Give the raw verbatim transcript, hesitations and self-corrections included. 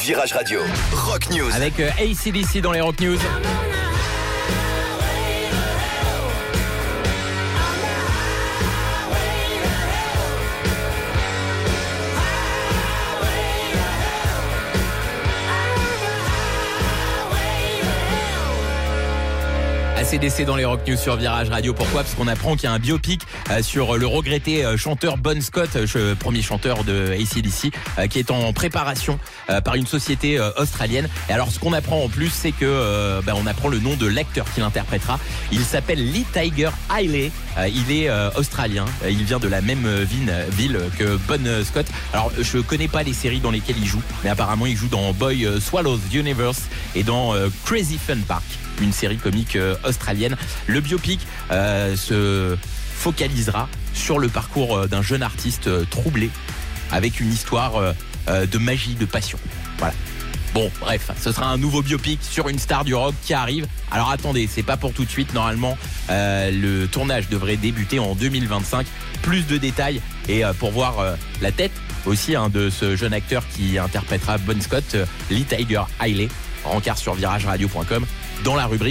Virage Radio, Rock News. Avec euh, A C D C dans les Rock News. A C D C dans les Rock News sur Virage Radio. Pourquoi ? Parce qu'on apprend qu'il y a un biopic euh, sur le regretté euh, chanteur Bon Scott, euh, premier chanteur de A C D C, euh, qui est en préparation euh, par une société euh, australienne. Et alors, ce qu'on apprend en plus, c'est que euh, bah, on apprend le nom de l'acteur qui l'interprétera. Il s'appelle Lee Tiger Haley. Euh, il est euh, australien. Euh, il vient de la même euh, ville, ville que Bon Scott. Alors, je connais pas les séries dans lesquelles il joue, mais apparemment, il joue dans Boy euh, Swallows Universe et dans euh, Crazy Fun Park, une série comique euh, australienne. Le biopic euh, se focalisera sur le parcours euh, d'un jeune artiste euh, troublé, avec une histoire euh, euh, de magie, de passion. Voilà. Bon, bref, ce sera un nouveau biopic sur une star du rock qui arrive. Alors attendez, c'est pas pour tout de suite. Normalement, euh, le tournage devrait débuter en deux mille vingt-cinq. Plus de détails et euh, pour voir euh, la tête aussi hein, de ce jeune acteur qui interprétera Bon Scott, euh, Lee Tiger Haley. Rencard sur virage radio point com dans la rubrique